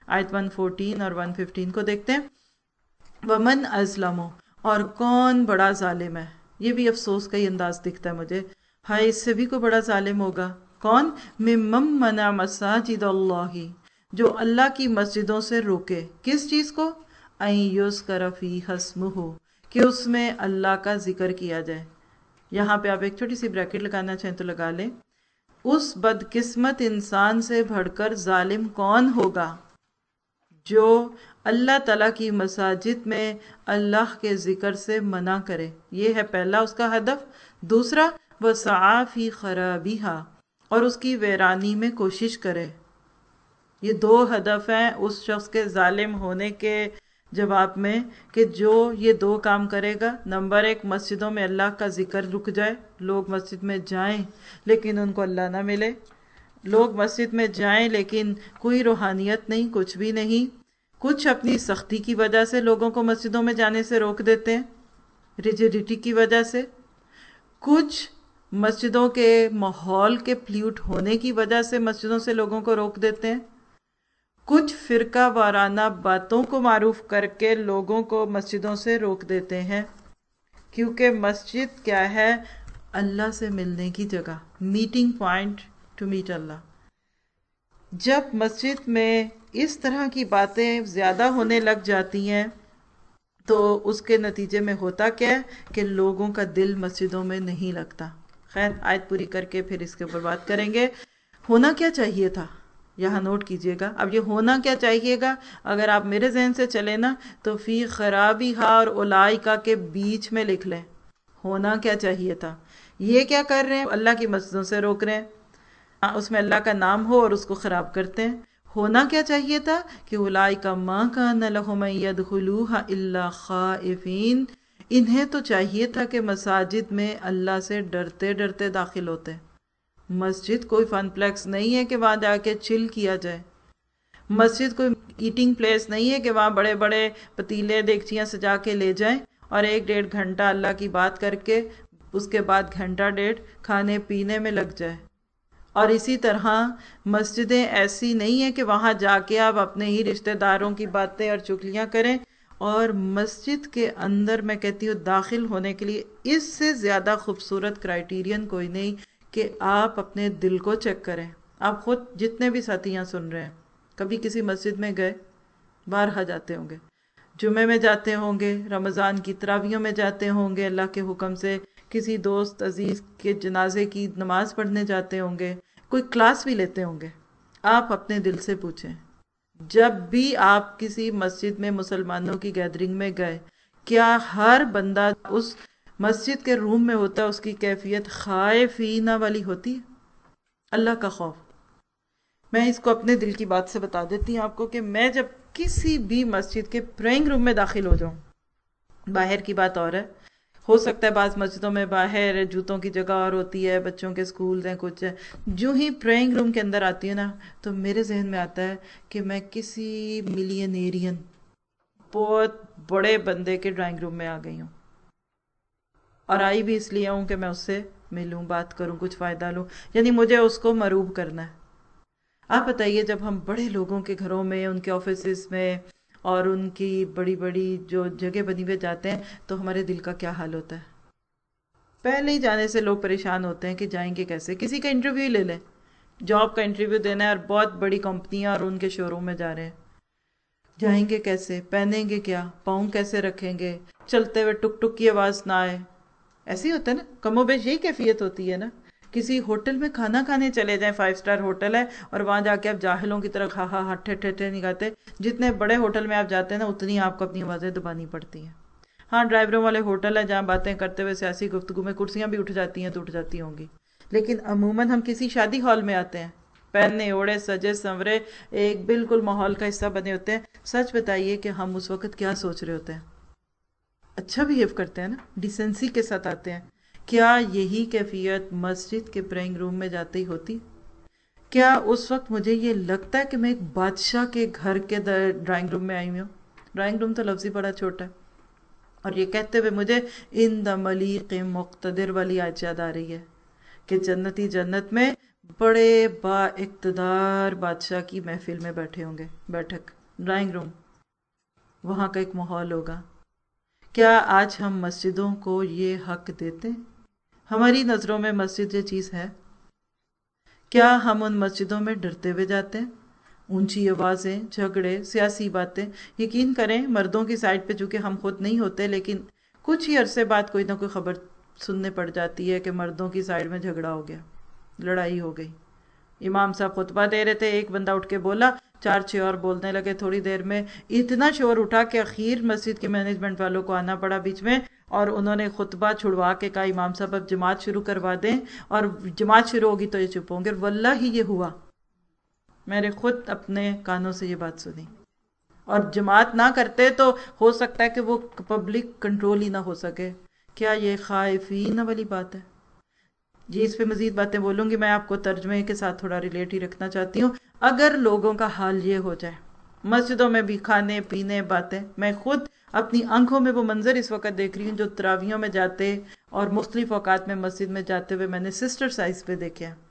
آیت 114 اور 115 کو دیکھتے ہیں. ومن ازلم، اور کون بڑا ظالم ہے. یہ بھی افسوس کا ہی انداز دکھتا ہے مجھے. ہائے، اس سے بھی کوئی بڑا ظالم ہوگا. کون؟ ممن منع مساجد اللہ، جو اللہ کی مسجدوں سے روکے. کس چیز کو؟ ان یذکر فیہا اسمہ، کہ اس میں اللہ کا ذکر کیا جائے. یہاں پہ آپ ایک چھوٹی سی بریکٹ لگانا چاہیں تو لگا لیں. اس بدقسمت انسان سے بڑھ کر ظالم کون ہوگا جو اللہ تعالیٰ کی مساجد میں اللہ کے ذکر سے منع کرے. یہ ہے پہلا اس کا ہدف. دوسرا، وسعی فی خرابیہا، اور اس کی ویرانی میں کوشش کرے. یہ دو ہدف ہیں اس شخص کے ظالم ہونے کے جواب میں، کہ جو یہ دو کام کرے گا. نمبر ایک، مسجدوں میں اللہ کا ذکر رک جائے. لوگ مسجد میں جائیں لیکن ان کو اللہ نہ ملے. لوگ مسجد میں جائیں لیکن کوئی روحانیت نہیں، کچھ بھی نہیں. کچھ اپنی سختی کی وجہ سے لوگوں کو مسجدوں میں جانے سے روک دیتے ہیں، ریجیڈیٹی کی وجہ سے. کچھ مسجدوں کے ماحول کے پلیوٹ ہونے کی وجہ سے مسجدوں سے لوگوں کو روک دیتے ہیں. کچھ فرقہ وارانہ باتوں کو معروف کر کے لوگوں کو مسجدوں سے روک دیتے ہیں. کیونکہ مسجد کیا ہے؟ اللہ سے ملنے کی جگہ، میٹنگ پوائنٹ ٹو میٹ اللہ. جب مسجد میں اس طرح کی باتیں زیادہ ہونے لگ جاتی ہیں تو اس کے نتیجے میں ہوتا کیا ہے کہ لوگوں کا دل مسجدوں میں نہیں لگتا. خیر، آیت پوری کر کے پھر اس کے اوپر بات کریں گے. ہونا کیا چاہیے تھا؟ یہاں نوٹ کیجئے گا. اب یہ ہونا کیا چاہیے گا اگر آپ میرے ذہن سے چلیں نا تو فی خرابیہا اور اولئکا کے بیچ میں لکھ لیں. ہونا کیا چاہیے تھا؟ یہ کیا کر رہے ہیں؟ اللہ کی مسجدوں سے روک رہے ہیں، اس میں اللہ کا نام ہو اور اس کو خراب کرتے ہیں. ہونا کیا چاہیے تھا؟ کہ اولئکا ما کان لہم ان یدخلوہا الا خائفین. انہیں تو چاہیے تھا کہ مساجد میں اللہ سے ڈرتے ڈرتے داخل ہوتے. مسجد کوئی فن پلیکس نہیں ہے کہ وہاں جا کے چل کیا جائے. مسجد کوئی ایٹنگ پلیس نہیں ہے کہ وہاں بڑے بڑے پتیلے دیگچیاں سجا کے لے جائیں اور 1-1.5 گھنٹہ اللہ کی بات کر کے اس کے بعد 1-1.5 گھنٹہ کھانے پینے میں لگ جائے. اور اسی طرح مسجدیں ایسی نہیں ہیں کہ وہاں جا کے آپ اپنے ہی رشتہ داروں کی باتیں اور چغلیاں کریں. اور مسجد کے اندر میں کہتی ہوں داخل ہونے کے لیے اس سے زیادہ خوبصورت کرائیٹیرین کوئی نہیں کہ آپ اپنے دل کو چیک کریں. آپ خود جتنے بھی ساتھی یہاں سن رہے ہیں کبھی کسی مسجد میں گئے؟ بارہا جاتے ہوں گے، جمعے میں جاتے ہوں گے، رمضان کی تراویحوں میں جاتے ہوں گے، اللہ کے حکم سے کسی دوست عزیز کے جنازے کی نماز پڑھنے جاتے ہوں گے، کوئی کلاس بھی لیتے ہوں گے. آپ اپنے دل سے پوچھیں، جب بھی آپ کسی مسجد میں مسلمانوں کی گیدرنگ میں گئے، کیا ہر بندہ اس مسجد کے روم میں ہوتا ہے اس کی کیفیت خائفین والی ہوتی ہے؟ اللہ کا خوف. میں اس کو اپنے دل کی بات سے بتا دیتی ہوں آپ کو کہ میں جب کسی بھی مسجد کے پریئنگ روم میں داخل ہو جاؤں، باہر کی بات اور ہے، ہو سکتا ہے بعض مسجدوں میں باہر جوتوں کی جگہ اور ہوتی ہے، بچوں کے سکولز ہیں، کچھ ہے. جو ہی پریئنگ روم کے اندر آتی ہوں نا تو میرے ذہن میں آتا ہے کہ میں کسی ملینیرین بہت بڑے بندے کے ڈرائنگ روم میں آ گئی ہوں. اور آئی بھی اس لیے ہوں کہ میں اس سے ملوں، بات کروں، کچھ فائدہ لوں. یعنی مجھے اس کو مروب کرنا ہے. آپ بتائیے جب ہم بڑے لوگوں کے گھروں میں، ان کے آفیسز میں اور ان کی بڑی بڑی جو جگہ بنی ہوئے جاتے ہیں تو ہمارے دل کا کیا حال ہوتا ہے؟ پہلے ہی جانے سے لوگ پریشان ہوتے ہیں کہ جائیں گے کیسے. کسی کا انٹرویو لے لیں، جاب کا انٹرویو دینا ہے اور بہت بڑی کمپنیاں اور ان کے شو روم میں جا رہے ہیں. جائیں گے کیسے؟ پہنیں گے کیا؟ پاؤں کیسے رکھیں گے؟ چلتے ہوئے ٹک ٹک کی آواز نہ آئے. ایسے ہی ہوتا ہے نا، کم و بیش یہی کیفیت ہوتی ہے نا. کسی ہوٹل میں کھانا کھانے چلے جائیں، 5 اسٹار ہوٹل ہے اور وہاں جا کے آپ جاہلوں کی طرح ہا ہا ہا ٹھے ٹھے ٹھے نہیں گاتے. جتنے بڑے ہوٹل میں آپ جاتے ہیں نا اتنی آپ کو اپنی آوازیں دبانی پڑتی ہیں. ہاں، ڈرائیوروں والے ہوٹل ہیں جہاں باتیں کرتے ہوئے سیاسی گفتگو میں کرسیاں بھی اٹھ جاتی ہیں تو اٹھ جاتی ہوں گی. لیکن عموماً ہم کسی شادی ہال میں آتے ہیں، پہننے اوڑے سجے سنورے ایک بالکل ماحول کا حصہ بنے ہوتے ہیں. سچ بتائیے کہ ہم اس وقت کیا سوچ رہے ہوتے ہیں؟ اچھا بہیو کرتے ہیں نا، ڈیسنسی کے ساتھ آتے ہیں. کیا یہی کیفیت مسجد کے پریئنگ روم میں جاتے ہی ہوتی؟ کیا اس وقت مجھے یہ لگتا ہے کہ میں ایک بادشاہ کے گھر کے ڈرائنگ روم میں آئی ہوں؟ ڈرائنگ روم تو لفظ ہی بڑا چھوٹا ہے. اور یہ کہتے ہوئے مجھے ان دا ملیق مقتدر والی آیت یاد آ رہی ہے کہ جنتی جنت میں بڑے با اقتدار بادشاہ کی محفل میں بیٹھے ہوں گے، بیٹھک. ڈرائنگ روم، وہاں کا ایک ماحول ہوگا. کیا آج ہم مسجدوں کو یہ حق دیتے؟ ہماری نظروں میں مسجد یہ چیز ہے؟ کیا ہم ان مسجدوں میں ڈرتے ہوئے جاتے ہیں؟ اونچی آوازیں، جھگڑے، سیاسی باتیں. یقین کریں مردوں کی سائڈ پہ چونکہ ہم خود نہیں ہوتے، لیکن کچھ ہی عرصے بعد کوئی نہ کوئی خبر سننے پڑ جاتی ہے کہ مردوں کی سائڈ میں جھگڑا ہو گیا، لڑائی ہو گئی. امام صاحب خطبہ دے رہے تھے، ایک بندہ اٹھ کے بولا، 4-6 اور بولنے لگے. تھوڑی دیر میں اتنا شور اٹھا کہ اخیر مسجد کے مینجمنٹ والوں کو آنا پڑا بیچ میں، اور انہوں نے خطبہ چھڑوا کے کہا امام صاحب اب جماعت شروع کروا دیں، اور جماعت شروع ہوگی تو یہ چپ ہوں گے. واللہ ہی یہ ہوا، میں نے خود اپنے کانوں سے یہ بات سنی. اور جماعت نہ کرتے تو ہو سکتا ہے کہ وہ پبلک کنٹرول ہی نہ ہو سکے. کیا یہ خائفین والی بات ہے؟ جی اس پہ مزید باتیں بولوں گی، میں آپ کو ترجمے کے ساتھ تھوڑا ریلیٹ ہی رکھنا چاہتی ہوں. اگر لوگوں کا حال یہ ہو جائے، مسجدوں میں بھی کھانے پینے باتیں، میں خود اپنی آنکھوں میں وہ منظر اس وقت دیکھ رہی ہوں جو تراویحوں میں جاتے اور مختلف اوقات میں مسجد میں جاتے ہوئے میں نے سسٹر سائز پہ دیکھے ہیں.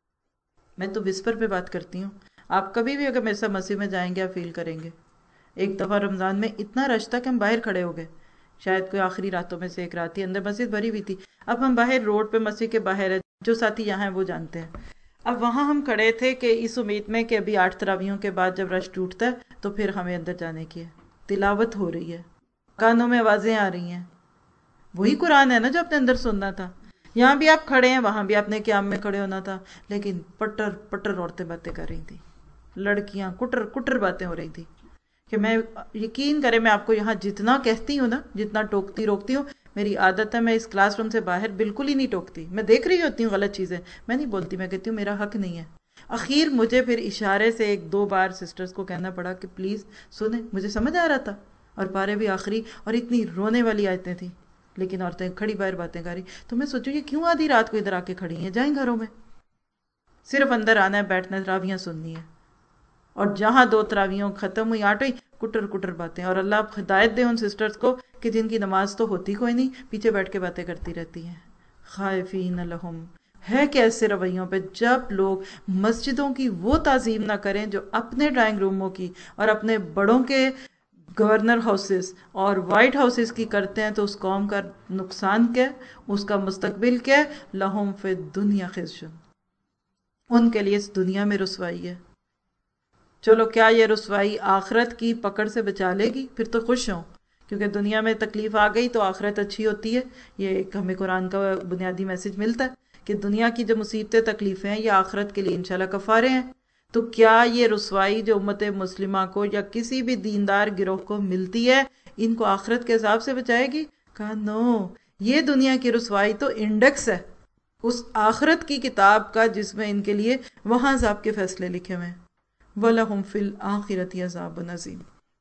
میں تو وسپر پہ بات کرتی ہوں، آپ کبھی بھی اگر میرے ساتھ مسجد میں جائیں گے آپ فیل کریں گے. ایک دفعہ رمضان میں اتنا رش تھا کہ ہم باہر کھڑے ہو گئے، شاید کوئی آخری راتوں میں سے ایک رات تھی، اندر مسجد بھری ہوئی تھی. اب ہم باہر روڈ پہ مسجد کے باہر ہے، جو ساتھی یہاں ہیں وہ جانتے ہیں. اب وہاں ہم کھڑے تھے کہ اس امید میں کہ ابھی 8 تراویحوں کے بعد جب رش ٹوٹتا ہے تو پھر ہمیں اندر جانے کی ہے. تلاوت ہو رہی ہے، کانوں میں آوازیں آ رہی ہیں، وہی قرآن ہے نا جو اپنے اندر سننا تھا. یہاں بھی آپ کھڑے ہیں، وہاں بھی آپ نے قیام میں کھڑے ہونا تھا، لیکن پٹر پٹر عورتیں باتیں کر رہی تھیں، لڑکیاں کٹر کٹر باتیں ہو رہی تھی. کہ میں یقین کرے میں آپ کو یہاں جتنا کہتی ہوں نا، جتنا ٹوکتی روکتی ہوں، میری عادت ہے میں اس کلاس روم سے باہر بالکل ہی نہیں ٹوکتی. میں دیکھ رہی ہوتی ہوں غلط چیزیں، میں نہیں بولتی، میں کہتی ہوں میرا حق نہیں ہے. اخیر مجھے پھر اشارے سے 1-2 بار سسٹرز کو کہنا پڑا کہ پلیز سنیں. مجھے سمجھ آ رہا تھا، اور پارے بھی آخری، اور اتنی رونے والی آیتیں تھیں، لیکن عورتیں کھڑی باہر باتیں کر رہی. تو میں سوچوں یہ کیوں آدھی رات کو ادھر آ کے کھڑی ہیں؟ جائیں گھروں میں، صرف اندر آنا ہے، بیٹھنا ہے، تراویحیں سننی ہے. اور جہاں 2 تراویحوں ختم ہوئی 8 ہوئی، کٹر کٹر باتیں. اور اللہ آپ ہدایت دے ان سسٹرز کو کہ جن کی نماز تو ہوتی کوئی نہیں، پیچھے بیٹھ کے باتیں کرتی رہتی ہیں. خائفین لہم، ہے کہ ایسے رویوں پہ جب لوگ مسجدوں کی وہ تعظیم نہ کریں جو اپنے ڈرائنگ روموں کی اور اپنے بڑوں کے گورنر ہاؤسز اور وائٹ ہاؤسز کی کرتے ہیں، تو اس قوم کا نقصان کیا ہے، اس کا مستقبل کیا ہے؟ لہم فی الدنیا خزی، ان کے لیے اس دنیا میں رسوائی ہے. چلو کیا یہ رسوائی آخرت کی پکڑ سے بچا لے گی؟ پھر تو خوش ہوں، کیونکہ دنیا میں تکلیف آ گئی تو آخرت اچھی ہوتی ہے. یہ ایک ہمیں قرآن کا بنیادی میسج ملتا ہے کہ دنیا کی جو مصیبتیں تکلیفیں ہیں یہ آخرت کے لیے انشاءاللہ کفارے ہیں. تو کیا یہ رسوائی جو امت مسلمہ کو یا کسی بھی دیندار گروہ کو ملتی ہے ان کو آخرت کے عذاب سے بچائے گی؟ کہا نو، یہ دنیا کی رسوائی تو انڈیکس ہے اس آخرت کی کتاب کا جس میں ان کے لیے وہاں عذاب کے فیصلے لکھے ہوئے ہیں. وَلَهُمْ فِي الْآخِرَةِ عَذَابٌ عَظِيمٌ،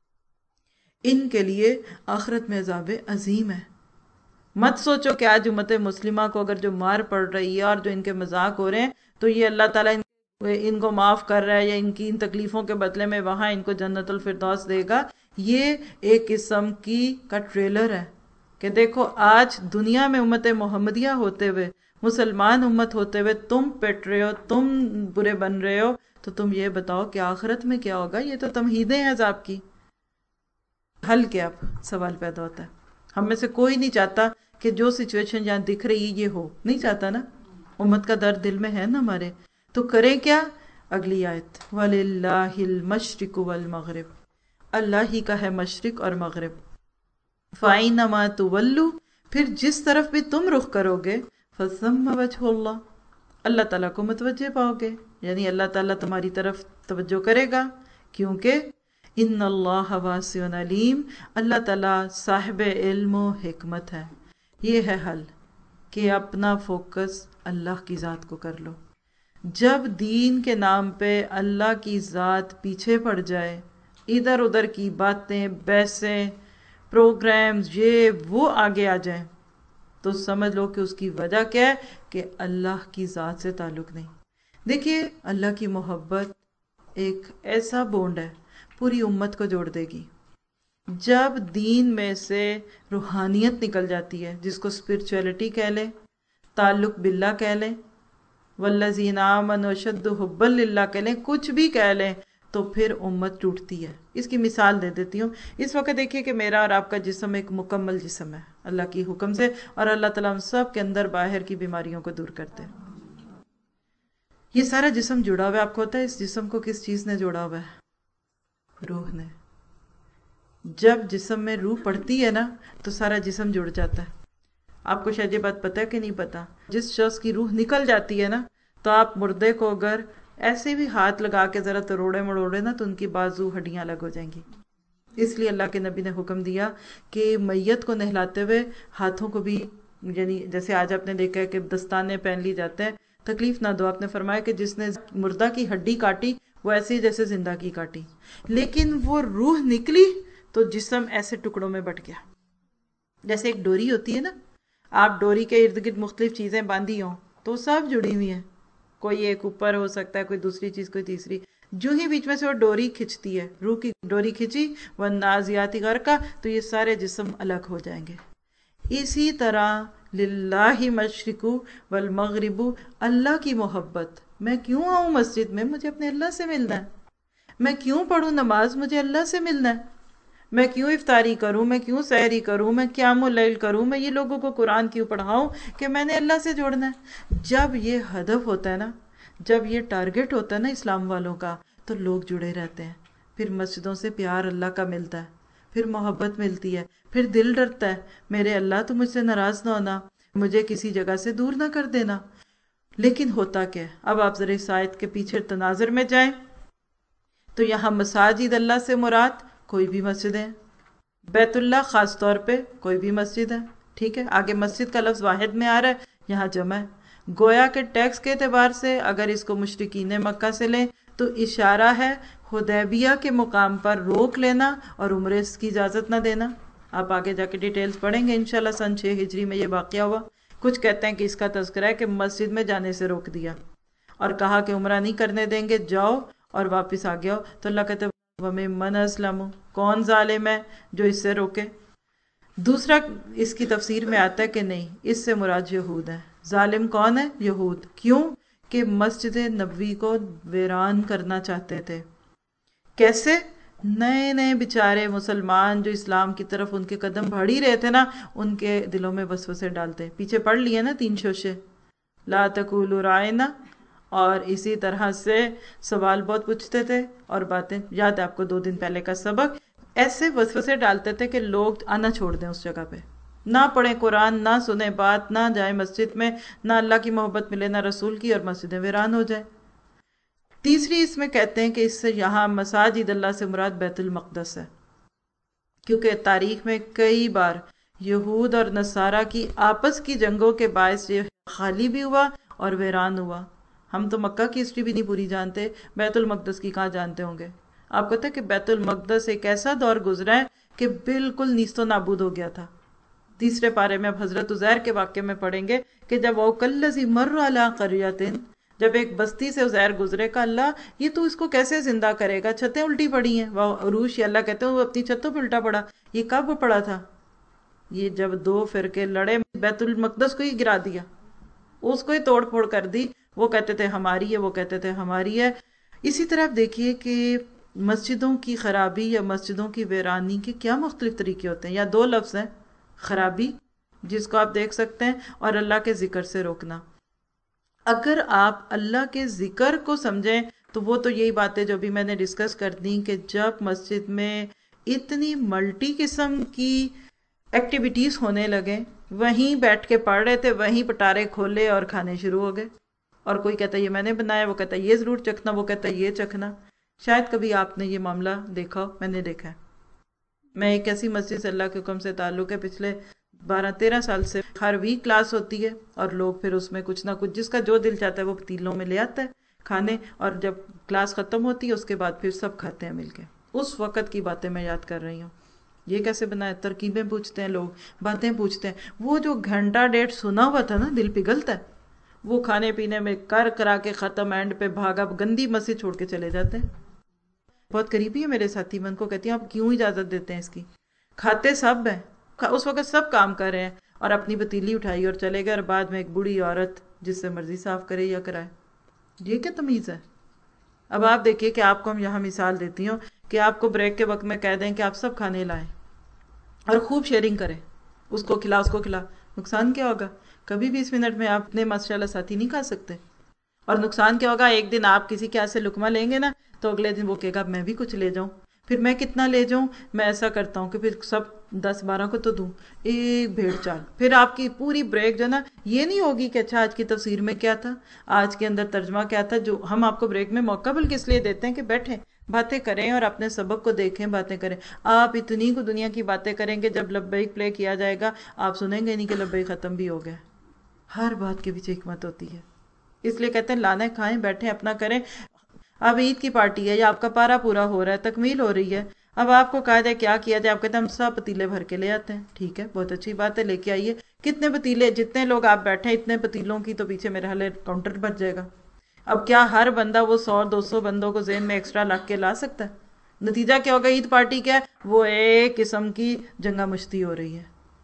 ان کے لیے آخرت میں عذاب عظیم ہے. مت سوچو کہ آج امت مسلمہ کو اگر جو مار پڑ رہی ہے اور جو ان کے مذاق ہو رہے ہیں تو یہ اللہ تعالیٰ ان کو معاف کر رہا ہے یا ان کی ان تکلیفوں کے بدلے میں وہاں ان کو جنت الفردوس دے گا. یہ ایک قسم کا ٹریلر ہے کہ دیکھو آج دنیا میں امت محمدیہ ہوتے ہوئے، مسلمان امت ہوتے ہوئے تم پٹ رہے ہو، تم برے بن رہے ہو، تو تم یہ بتاؤ کہ آخرت میں کیا ہوگا؟ یہ تو تمہیدیں ہیں عذاب کی. حل کیا؟ سوال پیدا ہوتا ہے. ہم میں سے کوئی نہیں چاہتا کہ جو سچویشن یہاں دکھ رہی ہے یہ ہو، نہیں چاہتا نا، امت کا درد دل میں ہے نا ہمارے. تو کریں کیا؟ اگلی آیت، وَلِلَّهِ الْمَشْرِقُ وَالْمَغْرِبُ، اللہ ہی کا ہے مشرق اور مغرب. فَأَيْنَمَا تُوَلُّوا، پھر جس طرف بھی تم رخ کرو گے، فَثَمَّ وَجْهُ اللَّهِ، اللہ تعالیٰ کو متوجہ پاؤ گے، یعنی اللہ تعالیٰ تمہاری طرف توجہ کرے گا. کیونکہ ان اللہ واسع علیم، اللہ تعالیٰ صاحب علم و حکمت ہے. یہ ہے حل کہ اپنا فوکس اللہ کی ذات کو کر لو. جب دین کے نام پہ اللہ کی ذات پیچھے پڑ جائے، ادھر ادھر کی باتیں، بحثیں، پروگرامز، یہ وہ آگے آ جائیں، تو سمجھ لو کہ اس کی وجہ کیا ہے کہ اللہ کی ذات سے تعلق نہیں. دیکھیے اللہ کی محبت ایک ایسا بونڈ ہے پوری امت کو جوڑ دے گی. جب دین میں سے روحانیت نکل جاتی ہے، جس کو اسپرچولیٹی کہہ لیں، تعلق باللہ کہہ لیں، والذین آمنوا اشد حبا للہ کہہ لیں، کچھ بھی کہہ لیں، تو پھر امت ٹوٹتی ہے۔ اس کی مثال دے دیتی ہوں۔ اس وقت دیکھیے کہ میرا اور آپ کا جسم ایک مکمل جسم ہے اللہ کی حکم سے، اور اللہ تعالیٰ ہم سب کے اندر باہر کی بیماریوں کو دور کرتے ہیں۔ یہ سارا جسم جڑا ہوا ہے، آپ کو ہوتا ہے اس جسم کو کس چیز نے جوڑا ہوا ہے؟ روح نے۔ جب جسم میں روح پڑتی ہے نا تو سارا جسم جڑ جاتا ہے۔ آپ کو شاید یہ بات پتہ ہے کہ نہیں پتہ، جس شخص کی روح نکل جاتی ہے نا تو آپ مردے کو اگر ایسے بھی ہاتھ لگا کے ذرا توڑے مڑوڑے نا تو ان کی بازو ہڈیاں الگ ہو جائیں گی۔ اس لیے اللہ کے نبی نے حکم دیا کہ میت کو نہلاتے ہوئے ہاتھوں کو بھی، یعنی جیسے آج آپ نے دیکھا ہے کہ دستانے پہن لی جاتے ہیں، تکلیف نہ دو۔ آپ نے فرمایا کہ جس نے مردہ کی ہڈی کاٹی وہ ایسی جیسے زندہ کی کاٹی، لیکن وہ روح نکلی تو جسم ایسے ٹکڑوں میں بٹ گیا۔ جیسے ایک ڈوری ہوتی ہے نا، آپ ڈوری کے ارد گرد مختلف چیزیں باندھی ہوں تو سب جڑی ہوئی ہیں، کوئی ایک اوپر ہو سکتا ہے، کوئی دوسری چیز، کوئی تیسری، جو ہی بیچ میں سے وہ ڈوری کھچتی ہے، روح کی ڈوری کھچی، والنازعات غرقا، تو یہ سارے جسم الگ ہو جائیں گے۔ اسی طرح للہ مشرق والمغرب، اللہ کی محبت، میں کیوں آؤں مسجد میں؟ مجھے اپنے اللہ سے ملنا ہے۔ میں کیوں پڑھوں نماز؟ مجھے اللہ سے ملنا ہے۔ میں کیوں افطاری کروں؟ میں کیوں سحری کروں؟ میں قیام اللیل کروں؟ میں یہ لوگوں کو قرآن کیوں پڑھاؤں؟ کہ میں نے اللہ سے جوڑنا ہے۔ جب یہ ہدف ہوتا ہے نا، جب یہ ٹارگٹ ہوتا ہے نا اسلام والوں کا، تو لوگ جڑے رہتے ہیں۔ پھر مسجدوں سے پیار اللہ کا ملتا ہے، پھر محبت ملتی ہے، پھر دل ڈرتا ہے میرے اللہ تو مجھ سے ناراض نہ ہونا، مجھے کسی جگہ سے دور نہ کر دینا۔ لیکن ہوتا کیا ہے؟ اب آپ ذرا اس آیت کے پیچھے تناظر میں جائیں تو یہاں مساجد اللہ سے مراد کوئی بھی مسجد ہے، بیت اللہ خاص طور پہ کوئی بھی مسجد ہے، ٹھیک ہے؟ آگے مسجد کا لفظ واحد میں آ رہا ہے، یہاں جمع ہے۔ گویا کہ ٹیکس کے اعتبار سے اگر اس کو مشرکین مکہ سے لیں تو اشارہ ہے حدیبیہ کے مقام پر روک لینا اور عمرے کی اجازت نہ دینا۔ آپ آگے جا کے ڈیٹیلز پڑھیں گے انشاءاللہ۔ سن 6 ہجری میں یہ واقعہ ہوا۔ کچھ کہتے ہیں کہ اس کا تذکرہ ہے کہ مسجد میں جانے سے روک دیا اور کہا کہ عمرہ نہیں کرنے دیں گے، جاؤ اور واپس آ گیا ہو۔ تو اللہ کہتے ہیں وَمِمَّنْ أَسْلَمُ، کون ظالم ہے جو اس سے روکے؟ دوسرا اس کی تفسیر میں آتا ہے کہ نہیں، اس سے مراد یہود ہے۔ ظالم کون ہے؟ یہود۔ کیوں؟ کہ مسجد نبوی کو ویران کرنا چاہتے تھے۔ کیسے؟ نئے نئے بیچارے مسلمان جو اسلام کی طرف ان کے قدم بڑھ ہی رہے تھے نا، ان کے دلوں میں وسوسے ڈالتے۔ پیچھے پڑھ لیے نا 3 شوشے، لا تقولوا رائنا، اور اسی طرح سے سوال بہت پوچھتے تھے اور باتیں، یاد ہے آپ کو 2 دن پہلے کا سبق، ایسے وسوسے ڈالتے تھے کہ لوگ آنا چھوڑ دیں اس جگہ پہ، نہ پڑھیں قرآن، نہ سنیں بات، نہ جائیں مسجد میں، نہ اللہ کی محبت ملے نہ رسول کی، اور مسجدیں ویران ہو جائیں۔ تیسری اس میں کہتے ہیں کہ اس سے یہاں مساجد اللہ سے مراد بیت المقدس ہے، کیونکہ تاریخ میں کئی بار یہود اور نصارہ کی آپس کی جنگوں کے باعث یہ خالی بھی ہوا اور ویران ہوا۔ ہم تو مکہ کی ہسٹری بھی نہیں پوری جانتے، بیت المقدس کی کہاں جانتے ہوں گے؟ آپ کو پتہ ہے کہ بیت المقدس ایک ایسا دور گزرا ہے کہ بالکل نیست و نابود ہو گیا تھا۔ 3 پارے میں اب حضرت عزیر کے واقعے میں پڑھیں گے کہ جب وہ کلذی مر علی قریۃ، جب ایک بستی سے عزیر گزرے، کا اللہ یہ تو اس کو کیسے زندہ کرے گا؟ چھتیں الٹی پڑی ہیں، وہ عروش، یا اللہ کہتے ہیں وہ اپنی چھتوں پہ الٹا پڑا۔ یہ کب پڑا تھا؟ یہ جب 2 فرقے لڑے، بیت المقدس کو ہی گرا دیا، اس کو ہی توڑ پھوڑ کر دی۔ وہ کہتے تھے ہماری ہے، وہ کہتے تھے ہماری ہے۔ اسی طرح آپ دیکھیے کہ مسجدوں کی خرابی یا مسجدوں کی ویرانی کے کیا مختلف طریقے ہوتے ہیں۔ یا 2 لفظ ہیں، خرابی جس کو آپ دیکھ سکتے ہیں، اور اللہ کے ذکر سے روکنا۔ اگر آپ اللہ کے ذکر کو سمجھیں تو وہ تو یہی باتیں جو بھی میں نے ڈسکس کر دی کہ جب مسجد میں اتنی ملٹی قسم کی ایکٹیویٹیز ہونے لگے، وہیں بیٹھ کے پڑھ رہے تھے، وہیں پٹارے کھولے اور کھانے شروع ہو گئے، اور کوئی کہتا ہے یہ میں نے بنایا، وہ کہتا ہے یہ ضرور چکھنا، وہ کہتا ہے یہ چکھنا۔ شاید کبھی آپ نے یہ معاملہ دیکھا ہو، میں نے دیکھا ہے۔ میں ایک ایسی مسجد سے اللہ کے حکم سے تعلق ہے، پچھلے 12-13 سال سے ہر ویک کلاس ہوتی ہے، اور لوگ پھر اس میں کچھ نہ کچھ جس کا جو دل چاہتا ہے وہ پتیلوں میں لے آتا ہے کھانے، اور جب کلاس ختم ہوتی ہے اس کے بعد پھر سب کھاتے ہیں مل کے۔ اس وقت کی باتیں میں یاد کر رہی ہوں۔ یہ کیسے بنا ہے، ترکیبیں پوچھتے ہیں لوگ، باتیں پوچھتے ہیں۔ وہ جو گھنٹہ ڈیڑھ سنا ہوا تھا نا، دل پگھلتا ہے۔ وہ کھانے پینے میں کر کرا کے ختم، اینڈ پہ بھاگا، گندی مسجد چھوڑ کے چلے جاتے ہیں۔ بہت قریبی ہے میرے ساتھی، میں ان کو کہتی ہوں آپ کیوں اجازت دیتے ہیں اس کی؟ کھاتے سب ہیں، اس وقت سب کام کر رہے ہیں، اور اپنی پتیلی اٹھائی اور چلے گئے، اور بعد میں ایک بوڑھی عورت جس سے مرضی صاف کرے یا کرائے۔ یہ کیا تمیز ہے؟ اب آپ دیکھیے کہ آپ کو ہم یہاں مثال دیتی ہوں کہ آپ کو بریک کے وقت میں کہہ دیں کہ آپ سب کھانے لائیں اور خوب شیئرنگ کریں، اس کو کھلا اس کو کھلا، نقصان کیا ہوگا؟ کبھی 20 منٹ میں آپ اپنے ماشاء اللہ ساتھی نہیں کھا سکتے. اور نقصان کیا ہوگا؟ ایک دن آپ کسی کے ہاتھ سے لقمہ لیں گے نا تو اگلے دن وہ کہے گا میں بھی کچھ لے جاؤں. پھر میں کتنا لے جاؤں؟ میں ایسا کرتا ہوں کہ پھر سب 10 12 کو تو دوں. ایک بھیڑ چال. پھر آپ کی پوری بریک جو نا یہ نہیں ہوگی کہ اچھا آج کی تفسیر میں کیا تھا، آج کے اندر ترجمہ کیا تھا. جو ہم آپ کو بریک میں موقع بلکہ اس لیے دیتے ہیں کہ بیٹھیں، باتیں کریں اور اپنے سبق کو دیکھیں، باتیں کریں. آپ اتنی کو دنیا کی باتیں کریں گے، جب لبیک پلے کیا جائے گا آپ سنیں گے نہیں کہ لبیک ختم بھی ہو گیا. ہر بات کے پیچھے حکمت ہوتی ہے. اس لیے کہتے ہیں لانے کھائیں، بیٹھیں، اپنا کریں. اب عید کی پارٹی ہے یا آپ کا پارا پورا ہو رہا ہے، تکمیل ہو رہی ہے، اب آپ کو کہا جائے کیا کیا جائے، آپ کہتے ہیں ہم سب پتیلے بھر کے لے آتے ہیں. ٹھیک ہے، بہت اچھی بات ہے، لے کے آئیے. کتنے پتیلے؟ جتنے لوگ آپ بیٹھے اتنے پتیلوں کی تو پیچھے میرے حال کاؤنٹر بچ جائے گا. اب کیا ہر بندہ وہ 100 200 بندوں کو ذہن میں ایکسٹرا رکھ کے لا سکتا ہے؟ نتیجہ کیا ہوگا؟ عید پارٹی کیا ہے؟ وہ ایک قسم کی جنگا مشتی ہو رہی ہے.